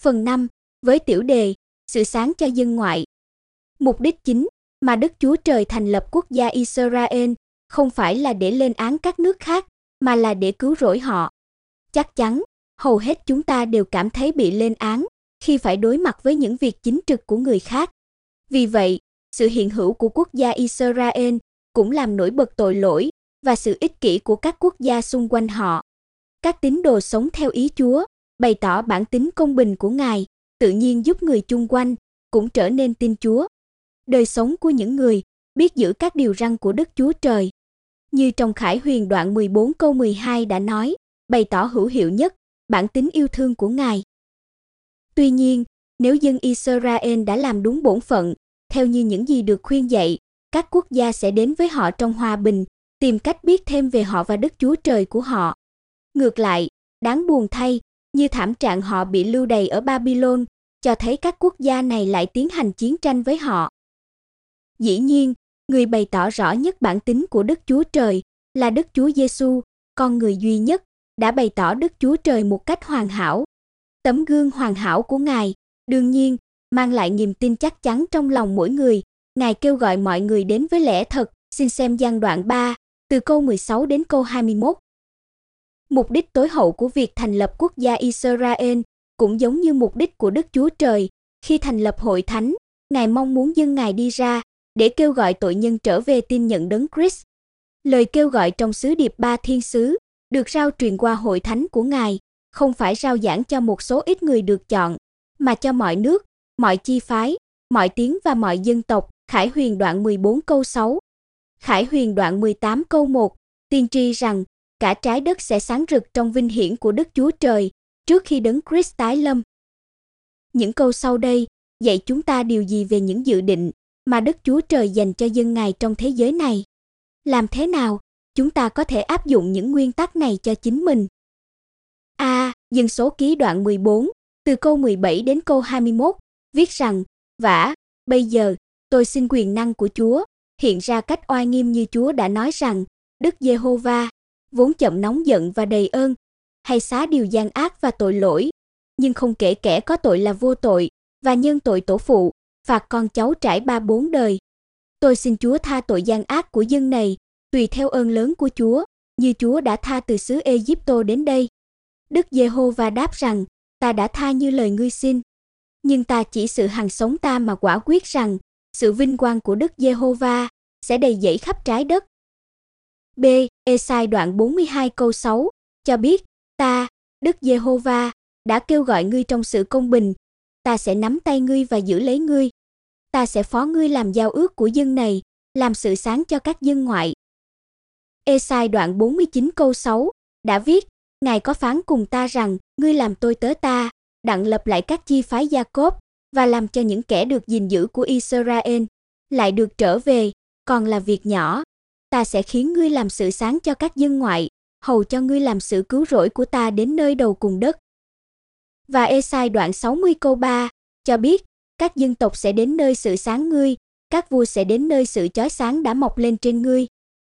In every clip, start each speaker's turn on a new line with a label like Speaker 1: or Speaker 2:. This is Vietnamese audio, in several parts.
Speaker 1: Phần 5, với tiểu đề, sự sáng cho dân ngoại. Mục đích chính mà Đức Chúa Trời thành lập quốc gia Israel không phải là để lên án các nước khác, mà là để cứu rỗi họ. Chắc chắn, hầu hết chúng ta đều cảm thấy bị lên án khi phải đối mặt với những việc chính trực của người khác. Vì vậy, sự hiện hữu của quốc gia Israel cũng làm nổi bật tội lỗi và sự ích kỷ của các quốc gia xung quanh họ. Các tín đồ sống theo ý Chúa, bày tỏ bản tính công bình của Ngài, tự nhiên giúp người chung quanh cũng trở nên tin Chúa. Đời sống của những người biết giữ các điều răn của Đức Chúa Trời, như trong Khải Huyền đoạn 14 câu 12 đã nói, bày tỏ hữu hiệu nhất bản tính yêu thương của Ngài. Tuy nhiên, nếu dân Israel đã làm đúng bổn phận, theo như những gì được khuyên dạy, các quốc gia sẽ đến với họ trong hòa bình, tìm cách biết thêm về họ và Đức Chúa Trời của họ. Ngược lại, đáng buồn thay, như thảm trạng họ bị lưu đày ở Babylon, cho thấy các quốc gia này lại tiến hành chiến tranh với họ. Dĩ nhiên, người bày tỏ rõ nhất bản tính của Đức Chúa Trời là Đức Chúa Giêsu, con người duy nhất, đã bày tỏ Đức Chúa Trời một cách hoàn hảo. Tấm gương hoàn hảo của Ngài, đương nhiên, mang lại niềm tin chắc chắn trong lòng mỗi người. Ngài kêu gọi mọi người đến với lẽ thật. Xin xem Giăng đoạn 3, từ câu 16 đến câu 21. Mục đích tối hậu của việc thành lập quốc gia Israel cũng giống như mục đích của Đức Chúa Trời. Khi thành lập hội thánh, Ngài mong muốn dân Ngài đi ra để kêu gọi tội nhân trở về tin nhận Đấng Christ. Lời kêu gọi trong sứ điệp ba thiên sứ được rao truyền qua hội thánh của Ngài, không phải rao giảng cho một số ít người được chọn, mà cho mọi nước, mọi chi phái, mọi tiếng và mọi dân tộc. Khải Huyền đoạn 14 câu 6. Khải Huyền đoạn 18 câu 1, tiên tri rằng cả trái đất sẽ sáng rực trong vinh hiển của Đức Chúa Trời trước khi Đấng Christ tái lâm. Những câu sau đây dạy chúng ta điều gì về những dự định mà Đức Chúa Trời dành cho dân Ngài trong thế giới này? Làm thế nào chúng ta có thể áp dụng những nguyên tắc này cho chính mình? Dân số ký đoạn 14, từ câu 17 đến câu 21, viết rằng, vả, bây giờ, tôi xin quyền năng của Chúa, hiện ra cách oai nghiêm như Chúa đã nói rằng, Đức Giê-hô-va, vốn chậm nóng giận và đầy ơn, hay xá điều gian ác và tội lỗi, nhưng không kể kẻ có tội là vô tội, và nhân tội tổ phụ, phạt con cháu trải 3-4 đời. Tôi xin Chúa tha tội gian ác của dân này, tùy theo ơn lớn của Chúa, như Chúa đã tha từ xứ Ê-díp-tô đến đây. Đức Giê-hô-va đáp rằng, ta đã tha như lời ngươi xin. Nhưng ta chỉ sự hằng sống ta mà quả quyết rằng, sự vinh quang của Đức Giê-hô-va sẽ đầy dẫy khắp trái đất. B. Ê-sai đoạn 42 câu 6 cho biết, ta, Đức Giê-hô-va, đã kêu gọi ngươi trong sự công bình, ta sẽ nắm tay ngươi và giữ lấy ngươi. Ta sẽ phó ngươi làm giao ước của dân này, làm sự sáng cho các dân ngoại. Ê-sai đoạn 49 câu 6 đã viết, Ngài có phán cùng ta rằng, ngươi làm tôi tớ ta, đặng lập lại các chi phái Gia-cốp, và làm cho những kẻ được gìn giữ của Israel lại được trở về, còn là việc nhỏ. Ta sẽ khiến ngươi làm sự sáng cho các dân ngoại, hầu cho ngươi làm sự cứu rỗi của ta đến nơi đầu cùng đất. Và Ê-sai đoạn 60 câu 3 cho biết, các dân tộc sẽ đến nơi sự sáng ngươi, các vua sẽ đến nơi sự chói sáng đã mọc lên trên ngươi.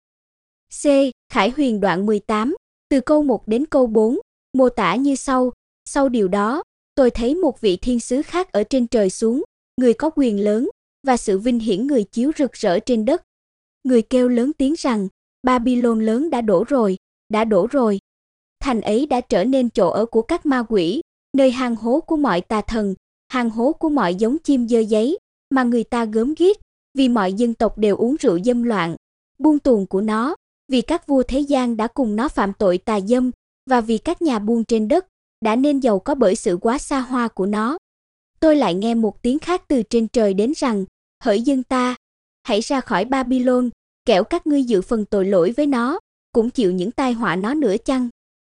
Speaker 1: C. Khải Huyền đoạn 18, từ câu 1 đến câu 4, mô tả như sau điều đó, tôi thấy một vị thiên sứ khác ở trên trời xuống, người có quyền lớn, và sự vinh hiển người chiếu rực rỡ trên đất. Người kêu lớn tiếng rằng, Babylon lớn đã đổ rồi. Thành ấy đã trở nên chỗ ở của các ma quỷ, nơi hang hố của mọi tà thần, hang hố của mọi giống chim dơ giấy, mà người ta gớm ghiếc, vì mọi dân tộc đều uống rượu dâm loạn, buôn tuồng của nó, vì các vua thế gian đã cùng nó phạm tội tà dâm, và vì các nhà buôn trên đất đã nên giàu có bởi sự quá xa hoa của nó. Tôi lại nghe một tiếng khác từ trên trời đến rằng, hỡi dân ta, hãy ra khỏi Babylon, kẻo các ngươi dự phần tội lỗi với nó, cũng chịu những tai họa nó nữa chăng?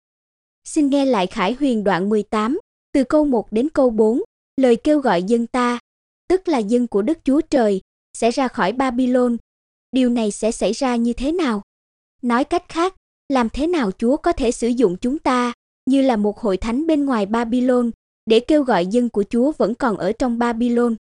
Speaker 1: Xin nghe lại Khải Huyền đoạn 18, từ câu 1 đến câu 4, lời kêu gọi dân ta, tức là dân của Đức Chúa Trời, sẽ ra khỏi Babylon. Điều này sẽ xảy ra như thế nào? Nói cách khác, làm thế nào Chúa có thể sử dụng chúng ta, như là một hội thánh bên ngoài Babylon, để kêu gọi dân của Chúa vẫn còn ở trong Babylon?